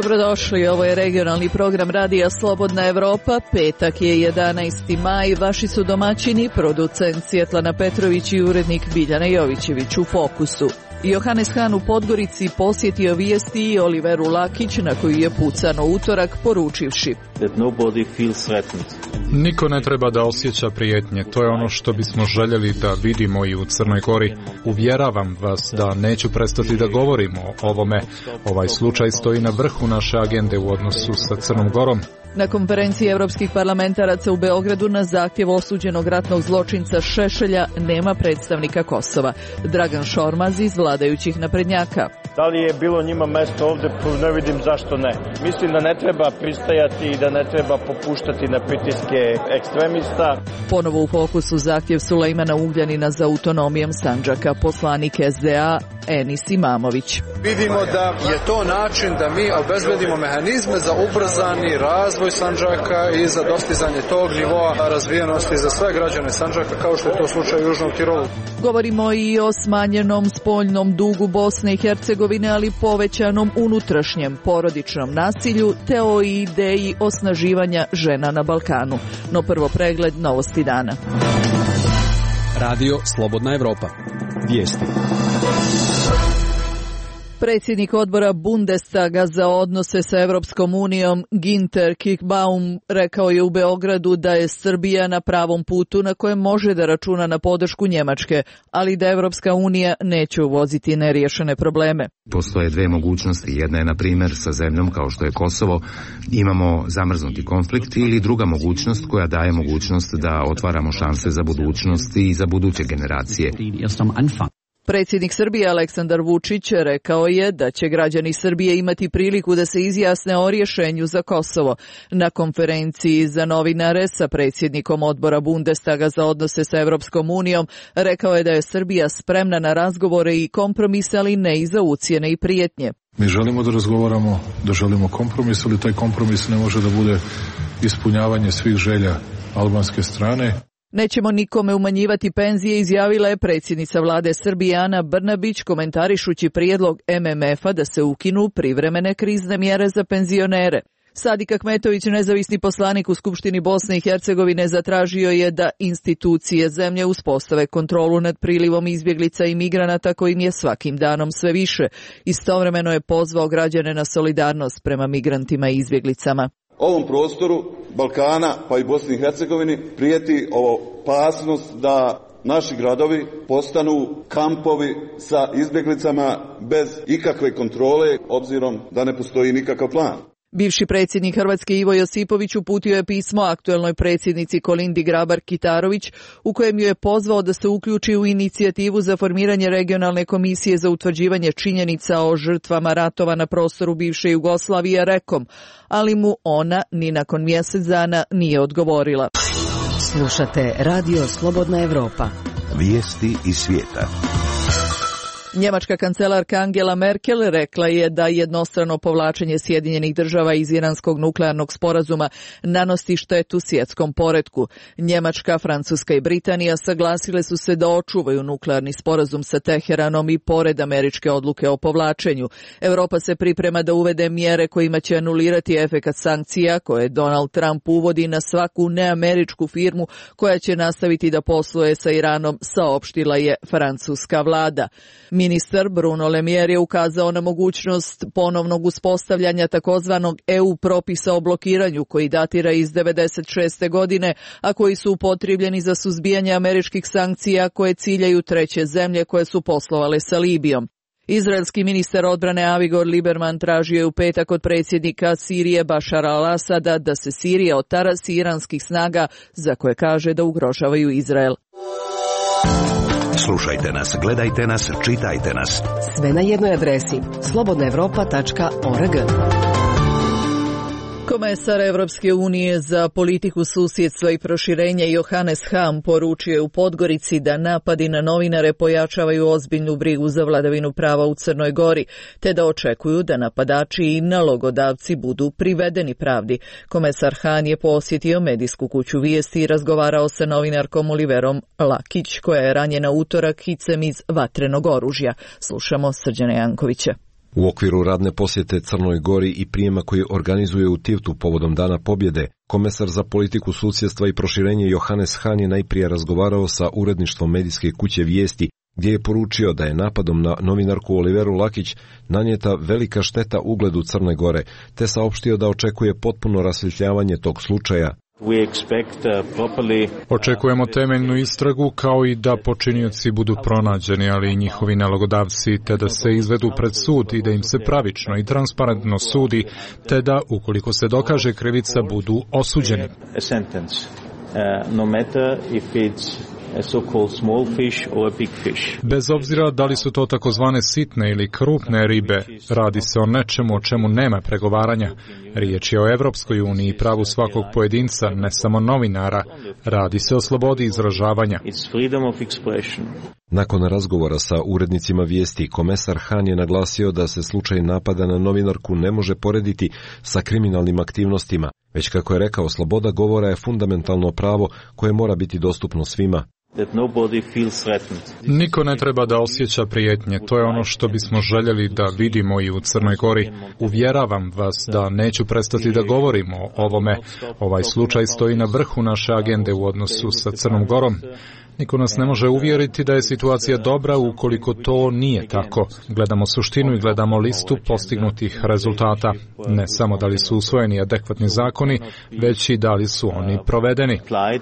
Dobrodošli, ovo je regionalni program Radija Slobodna Evropa, petak je 11. maj, vaši su domaćini, producent Svjetlana Petrović i urednik Biljana Jovićević u Fokusu. Johannes Hahn u Podgorici posjetio Vijesti i Oliveru Lakić, na koju je pucano utorak, poručivši: Niko ne treba da osjeća prijetnje, to je ono što bismo željeli da vidimo i u Crnoj Gori. Uvjeravam vas da neću prestati da govorimo o ovome. Ovaj slučaj stoji na vrhu naše agende u odnosu sa Crnom Gorom. Na konferenciji evropskih parlamentaraca u Beogradu na zahtjev osuđenog ratnog zločinca Šešelja nema predstavnika Kosova. Dragan Šormaz iz vladajućih naprednjaka. Da li je bilo njima mesto ovdje, ne vidim zašto ne. Mislim da ne treba pristajati i da ne treba popuštati na pritiske ekstremista. Ponovo u fokusu zahtjev Sulejmana Ugljanina za autonomijom Sandžaka, poslanik SDA Enis Imamović. Vidimo da je to način da mi obezbedimo mehanizme za ubrzani razvoj Sandžaka i za dostizanje tog nivoa razvijenosti za sve građane Sandžaka, kao što je to slučaj u Južnom Tirolu. Govorimo i o smanjenom spoljnom dugu Bosne i Hercegovine, ali povećanom unutrašnjem porodičnom nasilju, te o ideji osnaživanja žena na Balkanu. No prvo pregled novosti dana. Radio Slobodna Evropa. Vijesti. Predsjednik odbora Bundestaga za odnose sa Evropskom unijom Ginter Kickbaum rekao je u Beogradu da je Srbija na pravom putu na kojem može da računa na podršku Njemačke, ali da Evropska unija neće uvoziti neriješene probleme. Postoje dve mogućnosti. Jedna je, na primjer, sa zemljom kao što je Kosovo, imamo zamrznuti konflikt, ili druga mogućnost koja daje mogućnost da otvaramo šanse za budućnost i za buduće generacije. Predsjednik Srbije Aleksandar Vučić rekao je da će građani Srbije imati priliku da se izjasne o rješenju za Kosovo. Na konferenciji za novinare sa predsjednikom odbora Bundestaga za odnose sa Evropskom unijom rekao je da je Srbija spremna na razgovore i kompromise, ali ne i za ucjene i prijetnje. Mi želimo da razgovaramo, da želimo kompromis, ali taj kompromis ne može da bude ispunjavanje svih želja albanske strane. Nećemo nikome umanjivati penzije, izjavila je predsjednica vlade Srbije Ana Brnabić, komentarišući prijedlog MMF-a da se ukinu privremene krizne mjere za penzionere. Sadik Ahmetović, nezavisni poslanik u Skupštini Bosne i Hercegovine, zatražio je da institucije zemlje uspostave kontrolu nad prilivom izbjeglica i migranata kojim je svakim danom sve više. Istovremeno je pozvao građane na solidarnost prema migrantima i izbjeglicama. Ovom prostoru Balkana, pa i Bosni i Hercegovini, prijeti opasnost da naši gradovi postanu kampovi sa izbjeglicama bez ikakve kontrole, obzirom da ne postoji nikakav plan. Bivši predsjednik Hrvatske Ivo Josipović uputio je pismo aktuelnoj predsjednici Kolindi Grabar-Kitarović u kojem ju je pozvao da se uključi u inicijativu za formiranje regionalne komisije za utvrđivanje činjenica o žrtvama ratova na prostoru bivše Jugoslavije rekom, ali mu ona ni nakon mjesec dana nije odgovorila. Slušate Radio Slobodna Evropa. Vijesti iz svijeta. Njemačka kancelarka Angela Merkel rekla je da jednostrano povlačenje Sjedinjenih Država iz iranskog nuklearnog sporazuma nanosi štetu svjetskom poretku. Njemačka, Francuska i Britanija saglasile su se da očuvaju nuklearni sporazum sa Teheranom i pored američke odluke o povlačenju. Europa se priprema da uvede mjere kojima će anulirati efekat sankcija koje Donald Trump uvodi na svaku neameričku firmu koja će nastaviti da posluje sa Iranom, saopštila je francuska vlada. Ministar Bruno Le Maire je ukazao na mogućnost ponovnog uspostavljanja takozvanog EU propisa o blokiranju koji datira iz 1996. godine, a koji su upotrijebljeni za suzbijanje američkih sankcija koje ciljaju treće zemlje koje su poslovale sa Libijom. Izraelski ministar odbrane Avigor Lieberman tražio je u petak od predsjednika Sirije Bašara al-Asada da se Sirija otarasi iranskih snaga za koje kaže da ugrožavaju Izrael. Slušajte nas, gledajte nas, čitajte nas. Sve na jednoj adresi slobodnaevropa.org. Komesar Evropske unije za politiku susjedstva i proširenja Johannes Hahn poručio je u Podgorici da napadi na novinare pojačavaju ozbiljnu brigu za vladavinu prava u Crnoj Gori, te da očekuju da napadači i nalogodavci budu privedeni pravdi. Komesar Hahn je posjetio medijsku kuću Vijesti i razgovarao sa novinarkom Oliverom Lakić, koja je ranjena utorak hicem iz vatrenog oružja. Slušamo Srđana Jankovića. U okviru radne posjete Crnoj Gori i prijema koji organizuje u Tivtu povodom Dana pobjede, komesar za politiku susjedstva i proširenje Johannes Hahn je najprije razgovarao sa uredništvom medijske kuće Vijesti, gdje je poručio da je napadom na novinarku Oliveru Lakić nanijeta velika šteta ugledu Crne Gore, te saopštio da očekuje potpuno rasvjetljavanje tog slučaja. Očekujemo temeljnu istragu kao i da počinioci budu pronađeni, ali i njihovi nalogodavci, te da se izvedu pred sud i da im se pravično i transparentno sudi, te da, ukoliko se dokaže krivica, budu osuđeni. Bez obzira da li su to takozvane sitne ili krupne ribe, radi se o nečemu o čemu nema pregovaranja. Riječ je o Evropskoj uniji i pravu svakog pojedinca, ne samo novinara. Radi se o slobodi izražavanja. Nakon razgovora sa urednicima Vijesti, komesar Hahn je naglasio da se slučaj napada na novinarku ne može porediti sa kriminalnim aktivnostima, već kako je rekao, sloboda govora je fundamentalno pravo koje mora biti dostupno svima. Niko ne treba da osjeća prijetnje, to je ono što bismo željeli da vidimo i u Crnoj Gori. Uvjeravam vas da neću prestati da govorimo o ovome. Ovaj slučaj stoji na vrhu naše agende u odnosu sa Crnom Gorom. Niko nas ne može uvjeriti da je situacija dobra ukoliko to nije tako. Gledamo suštinu i gledamo listu postignutih rezultata. Ne samo da li su usvojeni adekvatni zakoni, već i da li su oni provedeni.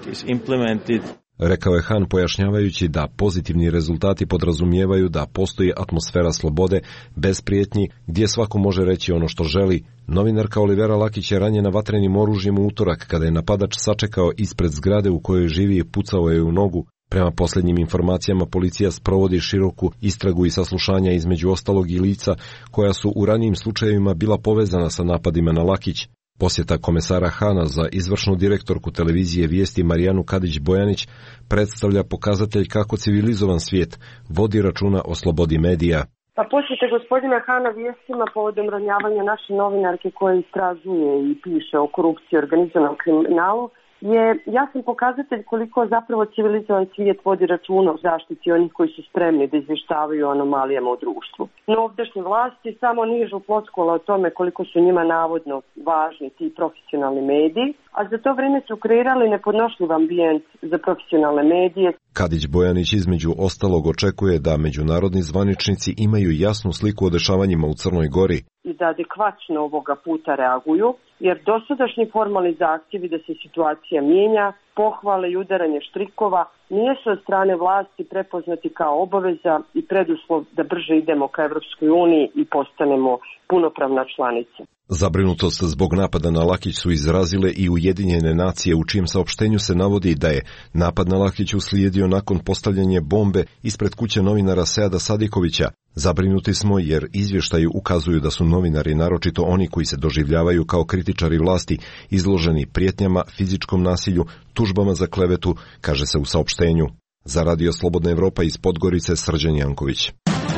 Rekao je Hahn pojašnjavajući da pozitivni rezultati podrazumijevaju da postoji atmosfera slobode, bez prijetnji, gdje svako može reći ono što želi. Novinarka Olivera Lakić je ranjena vatrenim oružjem u utorak kada je napadač sačekao ispred zgrade u kojoj živi i pucao je u nogu. Prema posljednjim informacijama, policija sprovodi široku istragu i saslušanja između ostalog i lica koja su u ranijim slučajevima bila povezana sa napadima na Lakić. Posjeta komesara Hahna za izvršnu direktorku televizije Vijesti Marijanu Kadić-Bojanić predstavlja pokazatelj kako civilizovan svijet vodi računa o slobodi medija. Pa posjete gospodina Hahna Vijestima povodom ranjavanja naše novinarke koja istražuje i piše o korupciji i organizovanom kriminalu je jasan pokazatelj koliko zapravo civilizovan svijet vodi računa o zaštiti onih koji su spremni da izvještavaju o anomalijama u društvu. No ovdašnje vlasti samo nižu floskula o tome koliko su njima navodno važni ti profesionalni mediji, a za to vrijeme su kreirali nepodnošljiv ambijent za profesionalne medije. Kadić-Bojanić između ostalog očekuje da međunarodni zvaničnici imaju jasnu sliku o dešavanjima u Crnoj Gori i da adekvatno ovoga puta reaguju, jer dosadašnji formalni zahtjevi da se situacija mijenja, pohvale i udaranje štrikova nisu od strane vlasti prepoznati kao obaveza i preduslov da brže idemo ka Evropskoj uniji i postanemo punopravna članica. Zabrinutost zbog napada na Lakić su izrazile i Ujedinjene nacije, u čijem saopštenju se navodi da je napad na Lakić uslijedio nakon postavljanja bombe ispred kuće novinara Seada Sadikovića. Zabrinuti smo jer izvještaji ukazuju da su novinari, naročito oni koji se doživljavaju kao kritičari vlasti, izloženi prijetnjama, fizičkom nasilju, tužbama za klevetu, kaže se u saopštenju. Za Radio Slobodna Evropa iz Podgorice, Srđan Janković.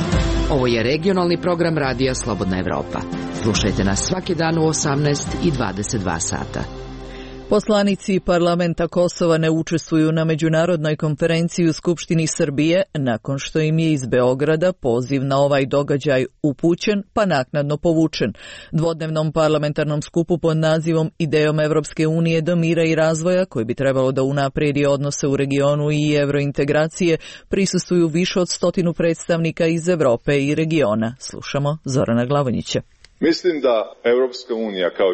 Ovo je regionalni program Radija Slobodna Evropa. Slušajte nas svaki dan u 18 i 22 sata. Poslanici parlamenta Kosova ne učestvuju na međunarodnoj konferenciji u Skupštini Srbije nakon što im je iz Beograda poziv na ovaj događaj upućen pa naknadno povučen. Dvodnevnom parlamentarnom skupu pod nazivom Idejom Evropske unije do mira i razvoja, koji bi trebalo da unaprijedi odnose u regionu i evrointegracije, prisustvuju više od 100 predstavnika iz Evrope i regiona. Slušamo Zorana Glavonjića. Mislim da Evropska unija kao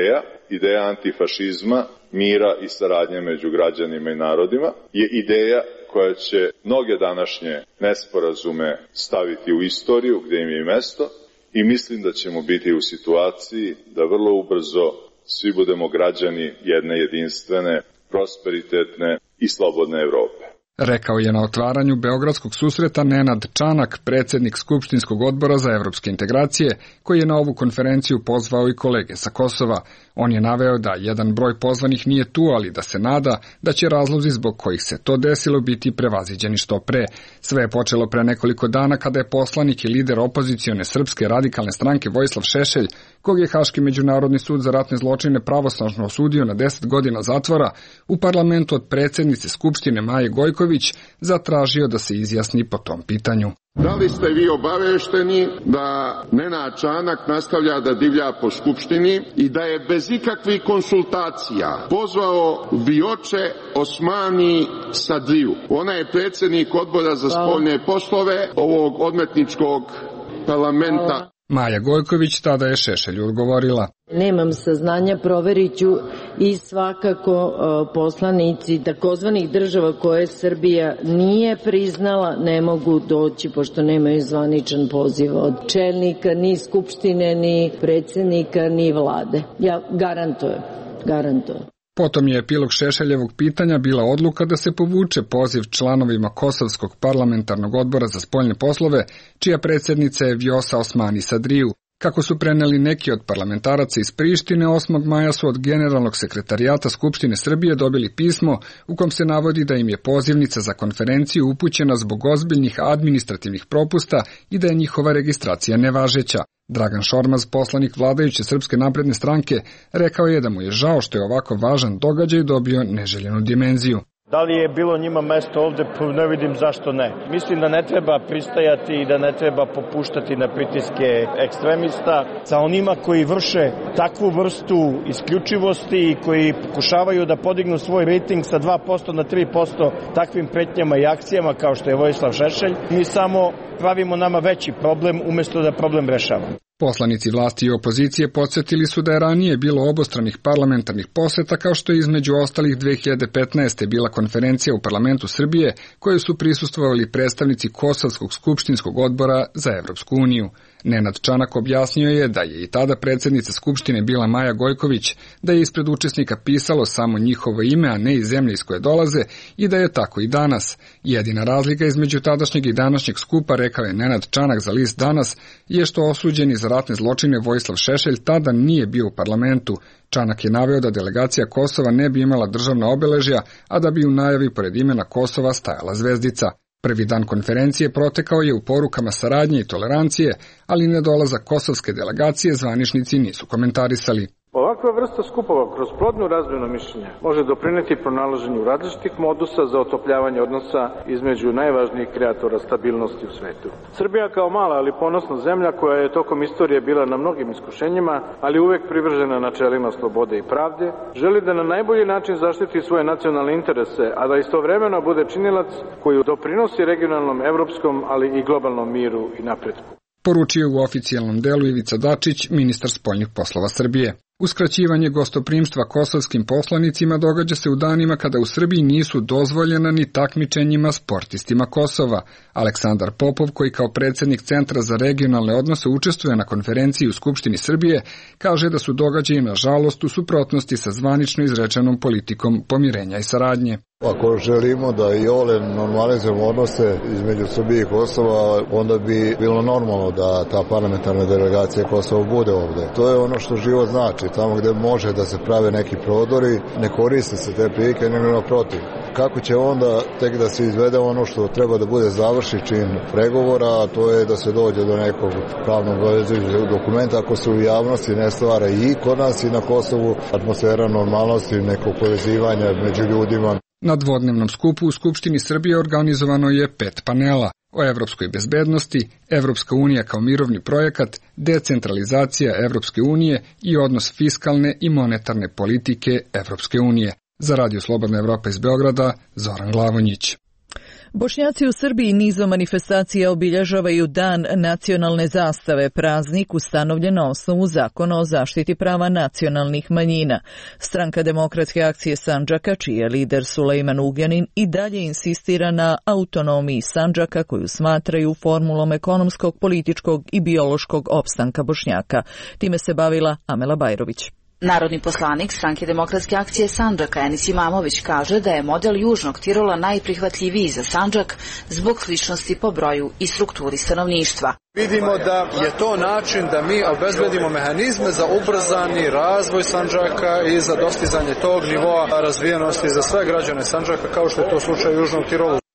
ideja antifašizma, mira i saradnje među građanima i narodima, je ideja koja će mnoge današnje nesporazume staviti u istoriju gdje im je i mesto i mislim da ćemo biti u situaciji da vrlo ubrzo svi budemo građani jedne jedinstvene, prosperitetne i slobodne Evrope. Rekao je na otvaranju Beogradskog susreta Nenad Čanak, predsjednik Skupštinskog odbora za evropske integracije, koji je na ovu konferenciju pozvao i kolege sa Kosova. On je naveo da jedan broj pozvanih nije tu, ali da se nada da će razlozi zbog kojih se to desilo biti prevaziđeni što pre. Sve je počelo pre nekoliko dana kada je poslanik i lider opozicione Srpske radikalne stranke Vojislav Šešelj, kog je Haški međunarodni sud za ratne zločine pravosnažno osudio na 10 godina zatvora, u parlamentu od predsjednice Skupštine Maje Gojković Gojković zatražio da se izjasni po tom pitanju. Da li ste vi obavešteni da Nenad Čanak nastavlja da divlja po Skupštini i da je bez ikakvih konsultacija pozvao Vioče Osmani Sadriju? Ona je predsjednik odbora za spoljne poslove ovog odmetničkog parlamenta. Maja Gojković tada je Šešelju odgovorila: Nemam saznanja, proverit ću i svakako poslanici takozvanih država koje Srbija nije priznala ne mogu doći pošto nemaju zvaničan poziv od čelnika, ni Skupštine, ni predsjednika, ni vlade. Ja garantujem. Potom je epilog Šešeljevog pitanja bila odluka da se povuče poziv članovima Kosovskog parlamentarnog odbora za spoljne poslove, čija predsjednica je Vjosa Osmani Sadriju. Kako su preneli neki od parlamentaraca iz Prištine, 8. maja su od Generalnog sekretarijata Skupštine Srbije dobili pismo u kom se navodi da im je pozivnica za konferenciju upućena zbog ozbiljnih administrativnih propusta i da je njihova registracija nevažeća. Dragan Šormaz, poslanik vladajuće Srpske napredne stranke, rekao je da mu je žao što je ovako važan događaj dobio neželjenu dimenziju. Da li je bilo njima mesto ovde, ne vidim zašto ne. Mislim da ne treba pristajati i da ne treba popuštati na pritiske ekstremista sa onima koji vrše takvu vrstu isključivosti i koji pokušavaju da podignu svoj rejting sa 2% na 3% takvim pretnjama i akcijama kao što je Vojislav Šešelj. Mi samo pravimo nama veći problem umesto da problem rešavamo. Poslanici vlasti i opozicije podsjetili su da je ranije bilo obostranih parlamentarnih poseta, kao što je između ostalih 2015. bila konferencija u parlamentu Srbije kojoj su prisustvovali predstavnici Kosovskog skupštinskog odbora za Evropsku uniju. Nenad Čanak objasnio je da je i tada predsjednica Skupštine bila Maja Gojković, da je ispred učesnika pisalo samo njihovo ime, a ne i zemlje iz koje dolaze, i da je tako i danas. Jedina razlika između tadašnjeg i današnjeg skupa, rekao je Nenad Čanak za list Danas, je što osuđeni za ratne zločine Vojislav Šešelj tada nije bio u parlamentu. Čanak je naveo da delegacija Kosova ne bi imala državna obeležja, a da bi u najavi pored imena Kosova stajala zvezdica. Prvi dan konferencije protekao je u porukama saradnje i tolerancije, ali nedolazak kosovske delegacije zvaničnici nisu komentarisali. Ovakva vrsta skupova kroz plodnu razmjenu mišljenja može doprineti pronalaženju različitih modusa za otopljavanje odnosa između najvažnijih kreatora stabilnosti u svetu. Srbija kao mala ali ponosna zemlja koja je tokom istorije bila na mnogim iskušenjima, ali uvek privržena načelima slobode i pravde, želi da na najbolji način zaštiti svoje nacionalne interese, a da istovremeno bude činilac koji doprinosi regionalnom, evropskom, ali i globalnom miru i napretku. Poručio u oficijalnom delu Ivica Dačić, ministar spoljnih poslova Srbije. Uskraćivanje gostoprimstva kosovskim poslanicima događa se u danima kada u Srbiji nisu dozvoljena ni takmičenjima sportistima Kosova. Aleksandar Popov, koji kao predsjednik Centra za regionalne odnose učestvuje na konferenciji u Skupštini Srbije, kaže da su događaji nažalost u suprotnosti sa zvanično izrečenom politikom pomirenja i saradnje. Ako želimo da i ole normalizujemo odnose između Srbije i Kosova, onda bi bilo normalno da ta parlamentarna delegacija Kosova bude ovde. To je ono što život znači. Tamo gde može da se prave neki prodori, ne koriste se te prilike, nego naprotiv. Kako će onda tek da se izvede ono što treba da bude završi čin pregovora, a to je da se dođe do nekog pravnog obavezujućeg dokumenta, ako se u javnosti ne stvara i kod nas i na Kosovu atmosfera normalnosti, nekog povezivanja među ljudima. Na dvodnevnom skupu u Skupštini Srbije organizovano je 5 panela o evropskoj bezbednosti, Evropska unija kao mirovni projekat, decentralizacija Evropske unije i odnos fiskalne i monetarne politike Evropske unije. Za Radio Slobodna Evropa iz Beograda, Zoran Glavonjić. Bošnjaci u Srbiji nizom manifestacija obilježavaju Dan nacionalne zastave, praznik ustanovljen na osnovu Zakona o zaštiti prava nacionalnih manjina. Stranka Demokratske akcije Sandžaka, čiji je lider Sulejman Ugljanin, i dalje insistira na autonomiji Sandžaka koju smatraju formulom ekonomskog, političkog i biološkog opstanka Bošnjaka. Time se bavila Amela Bajrović. Narodni poslanik Stranke Demokratske akcije Sandžaka Enis Imamović kaže da je model Južnog Tirola najprihvatljiviji za Sandžak zbog sličnosti po broju i strukturi stanovništva. Vidimo da je to način da mi obezbedimo mehanizme za ubrzani razvoj Sandžaka i za dostizanje tog nivoa razvijenosti za sve građane Sandžaka, kao što je to slučaj u Južnom Tirolu.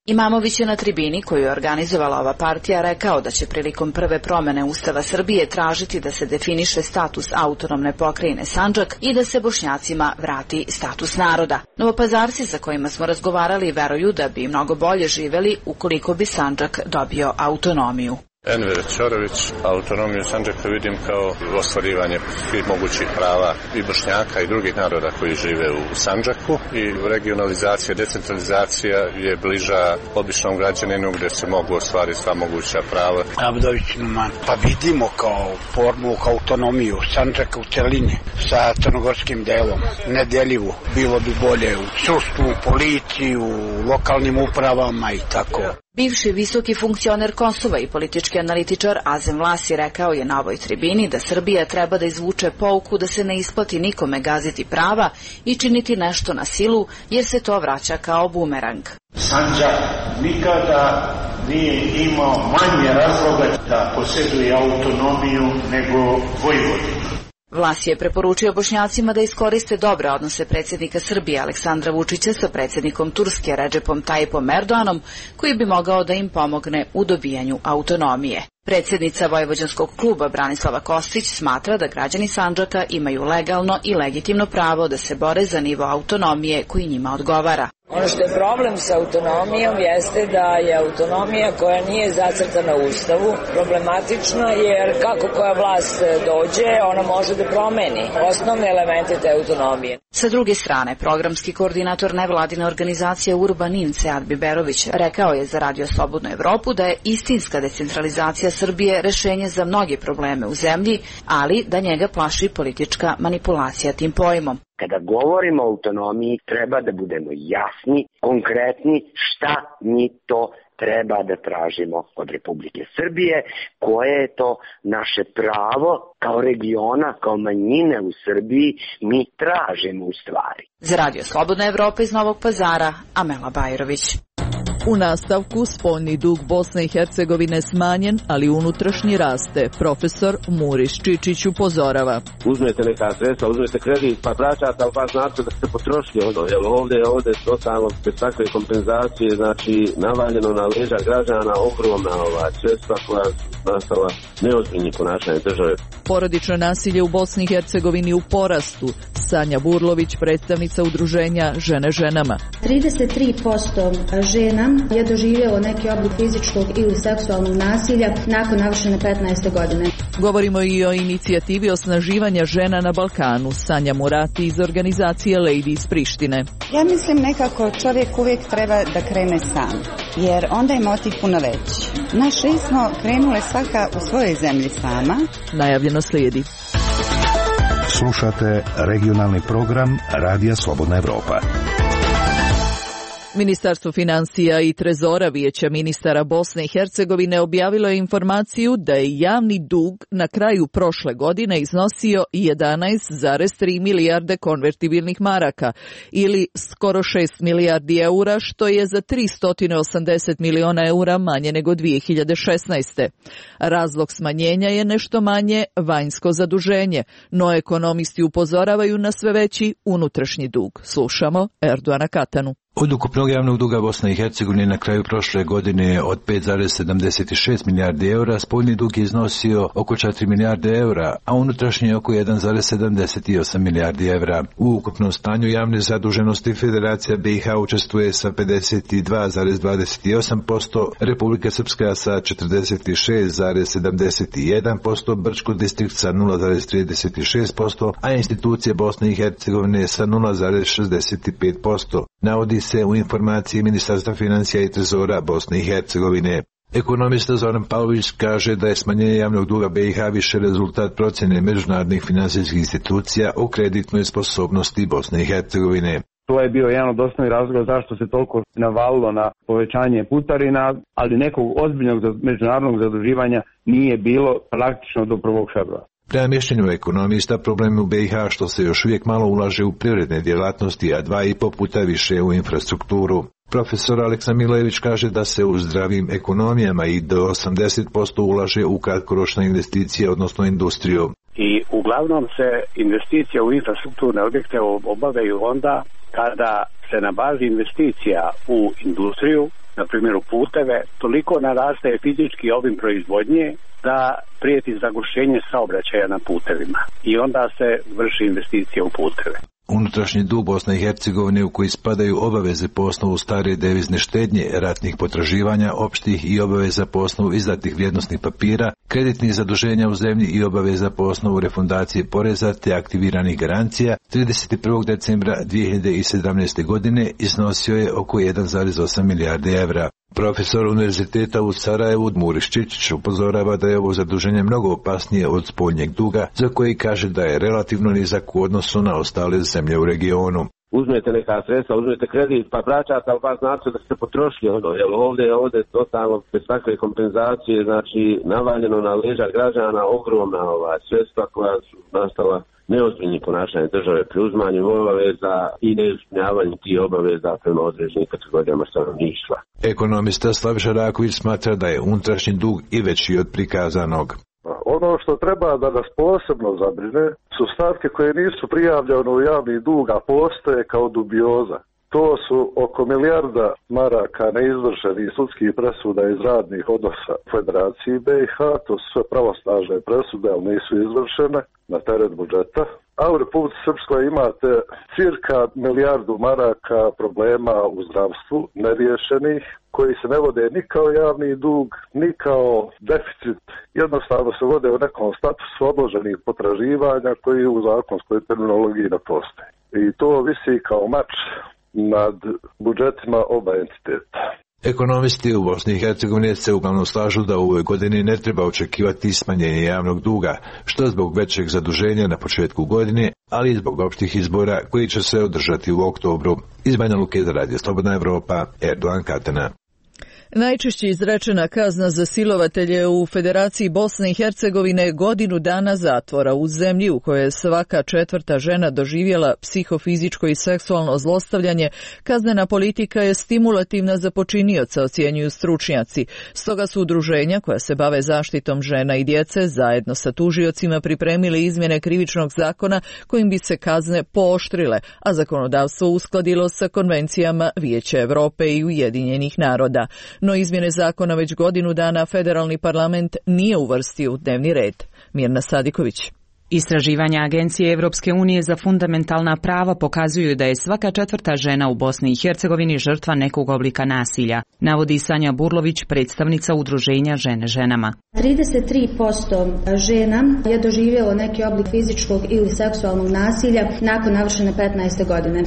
Imamović je na tribini koju je organizovala ova partija rekao da će prilikom prve promene Ustava Srbije tražiti da se definiše status autonomne pokrajine Sandžak i da se Bošnjacima vrati status naroda. Novopazarci sa kojima smo razgovarali veruju da bi mnogo bolje živeli ukoliko bi Sandžak dobio autonomiju. Enver Ćorović, autonomiju Sandžaka vidim kao ostvarivanje svih mogućih prava i Bošnjaka i drugih naroda koji žive u Sandžaku i regionalizacija, decentralizacija je bliža običnom građaninu gdje se mogu ostvariti sva moguća prava. Abdović Numan, pa vidimo kao formu, kao autonomiju Sandžaka u celini sa crnogorskim delom, nedeljivu, bilo bi bolje u sudstvu, policiji, u lokalnim upravama i tako. Bivši visoki funkcioner Kosova i politički analitičar Azem Vlasi rekao je na ovoj tribini da Srbija treba da izvuče pouku da se ne isplati nikome gaziti prava i činiti nešto na silu, jer se to vraća kao bumerang. Sandžak nikada nije imao manje razloga da posjeduje autonomiju nego Vojvodina. Vlas je preporučio Bošnjacima da iskoriste dobre odnose predsjednika Srbije Aleksandra Vučića sa predsjednikom Turske Redžepom Tajipom Erdoganom, koji bi mogao da im pomogne u dobijanju autonomije. Predsjednica Vojvođanskog kluba Branislava Kostić smatra da građani Sandžaka imaju legalno i legitimno pravo da se bore za nivo autonomije koji njima odgovara. Ono što je problem sa autonomijom jeste da je autonomija koja nije zacrtana u Ustavu problematična, jer kako koja vlast dođe, ona može da promeni osnovne elemente te autonomije. Sa druge strane, programski koordinator nevladine organizacije Urbanin Sead Biberović rekao je za Radio Slobodnu Evropu da je istinska decentralizacija Srbije rešenje za mnoge probleme u zemlji, ali da njega plaši politička manipulacija tim pojmom. Kada govorimo o autonomiji, treba da budemo jasni, konkretni šta mi to treba da tražimo od Republike Srbije, koje je to naše pravo kao regiona, kao manjine u Srbiji, mi tražimo u stvari. Za Radio Slobodna Evropa iz Novog Pazara, Amela Bajrović. U nastavku, spoljni dug Bosne i Hercegovine smanjen, ali unutrašnji raste. Profesor Muris Čičić upozorava. Uzmete neka sredstva, uzmete kredit, pa vraćate, ali pa znate da ste potrošili. Ovdje totalno bez takve kompenzacije, znači navaljeno na leđa građana ogromna sredstva koja nastala neozbiljni ponašanje države. Porodično nasilje u Bosni i Hercegovini u porastu. Sanja Burlović, predstavnica udruženja Žene ženama. 33% žena je doživjelo neki oblik fizičkog ili seksualnog nasilja nakon navršene 15. godine. Govorimo i o inicijativi osnaživanja žena na Balkanu. Sanja Murati iz organizacije Lady iz Prištine. Ja mislim nekako čovjek uvijek treba da krene sam, jer onda je motiv puno veći. Naši smo krenule svaka u svojoj zemlji sama. Najavljeno slijedi. Slušate regionalni program Radija Slobodna Evropa. Ministarstvo financija i trezora Vijeća ministara Bosne i Hercegovine objavilo je informaciju da je javni dug na kraju prošle godine iznosio 11,3 milijarde konvertibilnih maraka ili skoro 6 milijardi eura, što je za 380 miliona eura manje nego 2016. Razlog smanjenja je nešto manje vanjsko zaduženje, no ekonomisti upozoravaju na sve veći unutrašnji dug. Slušamo Erdoana Katanu. Od ukupnog javnog duga Bosne i Hercegovine na kraju prošle godine od 5,76 milijardi eura, spoljni dug je iznosio oko 4 milijarde eura, a unutrašnji oko 1,78 milijardi eura. U ukupnom stanju javne zaduženosti Federacija BiH učestvuje sa 52,28%, Republika Srpska sa 46,71%, Brčko distrikt sa 0,36%, a institucije Bosne i Hercegovine sa 0,65%. Navodi se u informaciji Ministarstva financija i trezora Bosne i Hercegovine. Ekonomista Zoran Pavlović kaže da je smanjenje javnog duga BiH više rezultat procjene međunarodnih finansijskih institucija o kreditnoj sposobnosti Bosne i Hercegovine. To je bio jedan od osnovnih razloga zašto se toliko navalilo na povećanje putarina, ali nekog ozbiljnog međunarodnog zaduživanja nije bilo praktično do 1. februara. Prema mišljenju ekonomista, problem u BiH što se još uvijek malo ulaže u privredne djelatnosti, a 2,5 puta više u infrastrukturu. Profesor Aleksa Milojević kaže da se u zdravim ekonomijama i do 80% ulaže u kratkoročne investicije, odnosno industriju. I uglavnom se investicije u infrastrukturne objekte obavljaju onda kada se na bazi investicija u industriju na primjer u puteve, toliko narastaje fizički obim proizvodnje da prijeti zagušenje saobraćaja na putevima i onda se vrši investicija u puteve. Unutrašnji dug Bosne i Hercegovine u koji spadaju obaveze po osnovu stare devizne štednje, ratnih potraživanja, opštih i obaveza po osnovu izdatih vrijednosnih papira, kreditnih zaduženja u zemlji i obaveza po osnovu refundacije poreza te aktiviranih garancija 31. decembra 2017. godine iznosio je oko 1,8 milijardi evra. Profesor Univerziteta u Sarajevu Muriš Čičić upozorava da je ovo zaduženje mnogo opasnije od spoljnjeg duga, za koji kaže da je relativno nizak u odnosu na ostale zemlje u regionu. Uzmete neka sredstva, uzmete kredit, pa vraćate, ali pa znate da ste potrošili jer ovdje totalno bez takve kompenzacije, znači navaljeno na leđa građana ogromna sredstva koja su nastala neozbiljnim ponašanjem države pri uzmanju obaveza i neispunjavanju tih obaveza prema određenim kategorijama stanovništva. Ekonomista Slaviša Raković smatra da je unutrašnji dug i veći od prikazanog. Ono što treba da nas posebno zabrine su stavke koje nisu prijavljene u javni dug, a postoje kao dubioza. To su oko milijarda maraka neizvršenih sudskih presuda iz radnih odnosa u Federaciji BiH, to su sve pravosnažne presude, ali nisu izvršene na teret budžeta. A u Republici Srpskoj imate cirka milijardu maraka problema u zdravstvu neriješenih, koji se ne vode ni kao javni dug, ni kao deficit. Jednostavno se vode u nekom statusu odloženih potraživanja koji u zakonskoj terminologiji ne postoje. I to visi kao mač nad budžetima oba entiteta. Ekonomisti u Bosni i Hercegovini se uglavnom slažu da u ovoj godini ne treba očekivati smanjenje javnog duga, što zbog većeg zaduženja na početku godine, ali i zbog opštih izbora koji će se održati u oktobru. Iz Banja Luke za Radio Slobodna Evropa, Erdogan Katana. Najčešće izrečena kazna za silovatelje u Federaciji Bosne i Hercegovine je 1 godinu dana zatvora u zemlji u kojoj je svaka 4. žena doživjela psihofizičko i seksualno zlostavljanje. Kaznena politika je stimulativna za počinioca, ocjenjuju stručnjaci. Stoga su udruženja koja se bave zaštitom žena i djece zajedno sa tužiocima pripremili izmjene krivičnog zakona kojim bi se kazne pooštrile, a zakonodavstvo uskladilo sa konvencijama Vijeća Europe i Ujedinjenih naroda. No izmjene zakona već 1 godinu dana federalni parlament nije uvrstio u dnevni red. Mirna Sadiković. Istraživanja Agencije Evropske unije za fundamentalna prava pokazuju da je svaka 4. žena u Bosni i Hercegovini žrtva nekog oblika nasilja, navodi Sanja Burlović, predstavnica udruženja Žene ženama. 33% žena je doživjelo neki oblik fizičkog ili seksualnog nasilja nakon navršene 15. godine.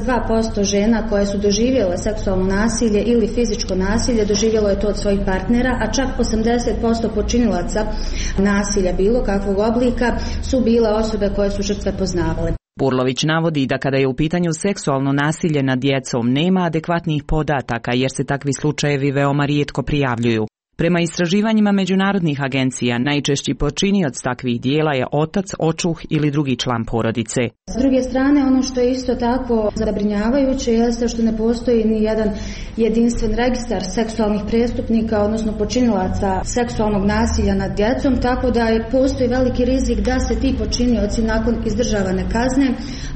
22% žena koje su doživjele seksualno nasilje ili fizičko nasilje doživjelo je to od svojih partnera, a čak 80% počinilaca nasilja bilo kakvog oblika su bile osobe koje su žrtve poznavale. Burlović navodi da kada je u pitanju seksualno nasilje nad djecom nema adekvatnih podataka jer se takvi slučajevi veoma rijetko prijavljuju. Prema istraživanjima međunarodnih agencija, najčešći počinioc takvih dijela je otac, očuh ili drugi član porodice. S druge strane, ono što je isto tako zabrinjavajuće jeste što ne postoji ni jedan jedinstven registar seksualnih prestupnika, odnosno počinilaca seksualnog nasilja nad djecom, tako da postoji veliki rizik da se ti počinioci nakon izdržavane kazne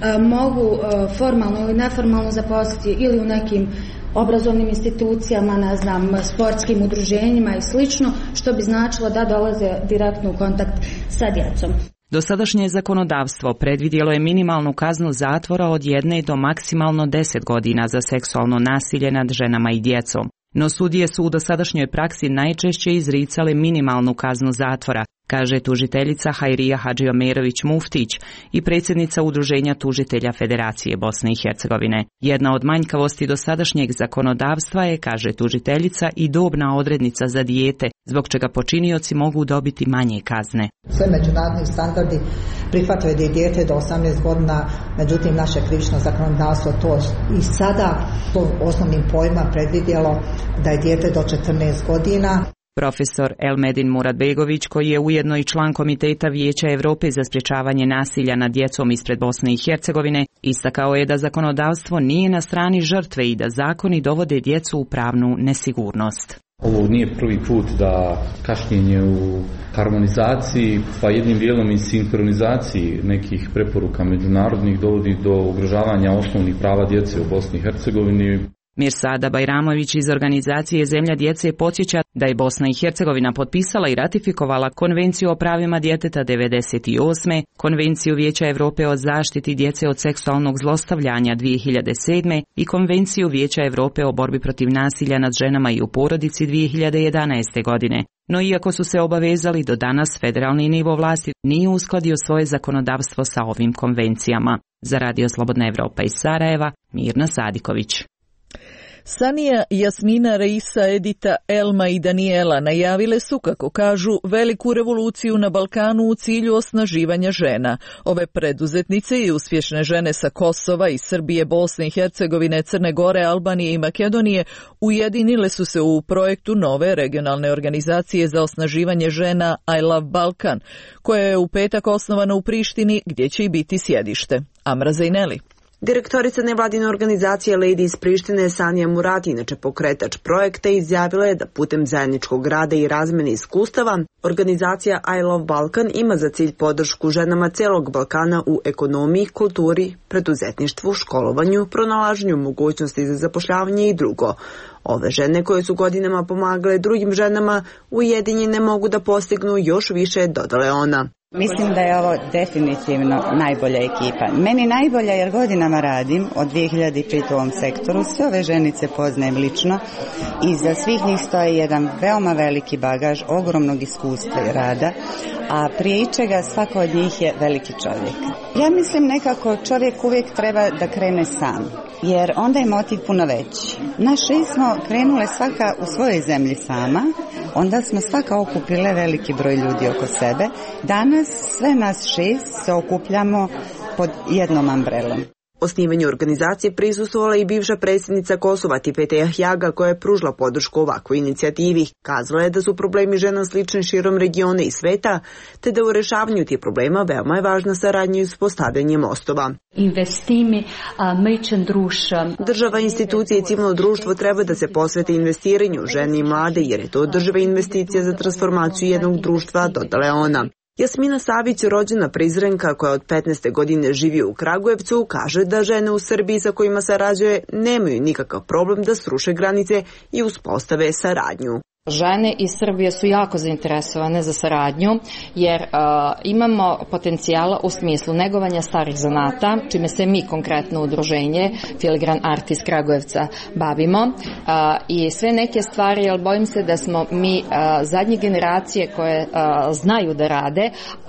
mogu formalno ili neformalno zaposliti ili u nekim obrazovnim institucijama, sportskim udruženjima i slično, što bi značilo da dolaze direktno u kontakt sa djecom. Dosadašnje zakonodavstvo predvidjelo je minimalnu kaznu zatvora od 1 do maksimalno 10 godina za seksualno nasilje nad ženama i djecom. No sudije su u dosadašnjoj praksi najčešće izricale minimalnu kaznu zatvora, kaže tužiteljica Hajrija Hadžiomerović Muftić i predsjednica Udruženja tužitelja Federacije Bosne i Hercegovine. Jedna od manjkavosti dosadašnjeg zakonodavstva je, kaže tužiteljica, i dobna odrednica za dijete, zbog čega počinioci mogu dobiti manje kazne. Sve međunarodni standardi prihvataju da je dijete do 18 godina, međutim naše krivično zakonodavstvo to i sada po osnovnim pojma predvidjelo da je dijete do 14 godina. Profesor Elmedin Muradbegović, koji je ujedno i član Komiteta Vijeća Europe za sprječavanje nasilja nad djecom ispred Bosne i Hercegovine, istakao je da zakonodavstvo nije na strani žrtve i da zakoni dovode djecu u pravnu nesigurnost. Ovo nije prvi put da kašnjenje u harmonizaciji, pa jednim dijelom i sinkronizaciji nekih preporuka međunarodnih dovodi do ugrožavanja osnovnih prava djece u Bosni i Hercegovini. Mirsada Bajramović iz organizacije Zemlja djece podsjeća da je Bosna i Hercegovina potpisala i ratifikovala Konvenciju o pravima djeteta 1998., Konvenciju Vijeća Europe o zaštiti djece od seksualnog zlostavljanja 2007. i Konvenciju Vijeća Europe o borbi protiv nasilja nad ženama i u porodici 2011. godine. No iako su se obavezali, do danas federalni nivo vlasti nije uskladio svoje zakonodavstvo sa ovim konvencijama. Za Radio Slobodna Evropa iz Sarajeva, Mirna Sadiković. Sanija, Jasmina, Reisa, Edita, Elma i Daniela najavile su, kako kažu, veliku revoluciju na Balkanu u cilju osnaživanja žena. Ove preduzetnice i uspješne žene sa Kosova i Srbije, Bosne i Hercegovine, Crne Gore, Albanije i Makedonije ujedinile su se u projektu nove regionalne organizacije za osnaživanje žena I Love Balkan, koja je u petak osnovana u Prištini, gdje će i biti sjedište. Amra Zejneli. Direktorica nevladine organizacije Lady iz Prištine Sanija Murati, inače pokretač projekta, izjavila je da putem zajedničkog rada i razmjene iskustava organizacija I Love Balkan ima za cilj podršku ženama celog Balkana u ekonomiji, kulturi, preduzetništvu, školovanju, pronalaženju mogućnosti za zapošljavanje i drugo. Ove žene koje su godinama pomagale drugim ženama ujedinjene mogu da postignu još više, dodala je ona. Mislim da je ovo definitivno najbolja ekipa. Meni najbolja jer godinama radim od 2005. u ovom sektoru. Sve ove ženice poznajem lično i za svih njih stoji jedan veoma veliki bagaž, ogromnog iskustva i rada, a prije ičega svako od njih je veliki čovjek. Ja mislim nekako čovjek uvijek treba da krene sam, jer onda je motiv puno veći. Naš smo krenule svaka u svojoj zemlji sama, onda smo svaka okupile veliki broj ljudi oko sebe. Danas sve nas 6 se okupljamo pod jednom ambrelom. Osnivanju organizacije prisustvovala i bivša predsjednica Kosova Tipete Jahjaga, koja je pružila podršku ovakvoj inicijativi. Kazala je da su problemi žena slični širom regiona i sveta, te da u rešavanju tih problema veoma je važna saradnja i uspostavljanje mostova. Država, institucije i civilno društvo treba da se posvete investiranju žene i mlade, jer je to održiva investicija za transformaciju jednog društva, dodala je ona. Jasmina Savić, rođena Prizrenka koja od 15. godine živi u Kragujevcu, kaže da žene u Srbiji sa kojima sarađuje nemaju nikakav problem da sruše granice i uspostave saradnju. Žene iz Srbije su jako zainteresovane za saradnju jer imamo potencijala u smislu negovanja starih zanata, čime se mi konkretno udruženje Filigran Art iz Kragujevca bavimo, i sve neke stvari, jer bojim se da smo mi zadnje generacije koje znaju da rade,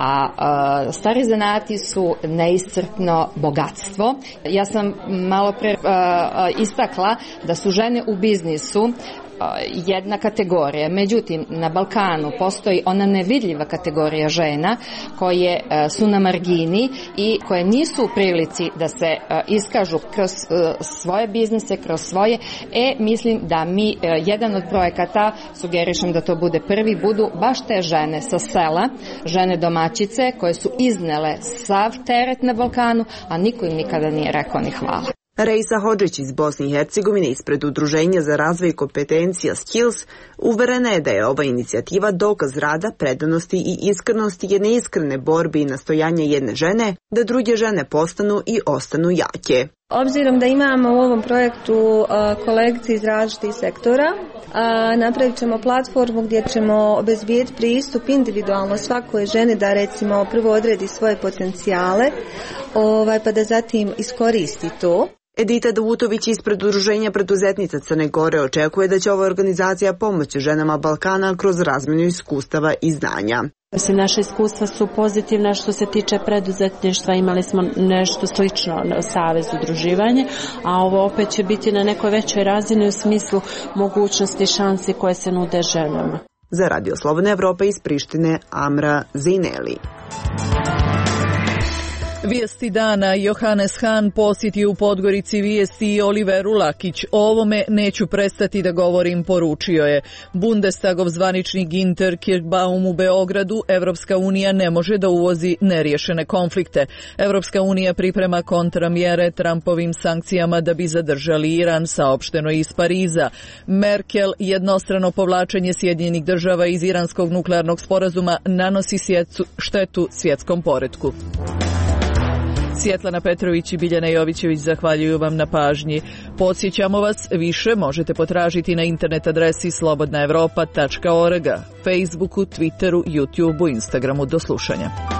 a stari zanati su neiscrpno bogatstvo. Ja sam malo pre istakla da su žene u biznisu jedna kategorija. Međutim, na Balkanu postoji ona nevidljiva kategorija žena koje su na margini i koje nisu u prilici da se iskažu kroz svoje biznise, kroz svoje. Mislim da mi, jedan od projekata, sugerišem da to bude prvi, budu baš te žene sa sela, žene domaćice koje su iznele sav teret na Balkanu, a niko im nikada nije rekao ni hvala. Reisa Hodžić iz Bosne i Hercegovine ispred Udruženja za razvoj kompetencija Skills uverena je da je ova inicijativa dokaz rada, predanosti i iskrenosti jedne iskrene borbe i nastojanja jedne žene da druge žene postanu i ostanu jake. Obzirom da imamo u ovom projektu kolegice iz različitih sektora, napravit ćemo platformu gdje ćemo obezbijeti pristup individualno svakoj ženi da recimo prvo odredi svoje potencijale, pa da zatim iskoristi to. Edita Davutović ispred Udruženja preduzetnica Crne Gore očekuje da će ova organizacija pomoći ženama Balkana kroz razmjenu iskustava i znanja. Naše iskustva su pozitivna što se tiče preduzetništva, imali smo nešto slično na savez udruživanje, a ovo opet će biti na nekoj većoj razini u smislu mogućnosti i šansi koje se nude ženama. Za Radio Slobodna Evropa iz Prištine, Amra Zejneli. Vijesti dana. Johannes Hahn posjetio u Podgorici vijesti i Oliveru Lakić. O ovome neću prestati da govorim, poručio je. Bundestagov zvaničnik Ginter Kirchbaum u Beogradu: Evropska unija ne može da uvozi neriješene konflikte. Evropska unija priprema kontramjere Trumpovim sankcijama da bi zadržali Iran, saopšteno iz Pariza. Merkel: jednostrano povlačenje Sjedinjenih država iz iranskog nuklearnog sporazuma nanosi štetu svjetskom poretku. Svjetlana Petrović i Biljana Jovićević zahvaljuju vam na pažnji. Podsjećamo vas, više možete potražiti na internet adresi slobodnaevropa.org, Facebooku, Twitteru, YouTubeu, Instagramu. Do slušanja.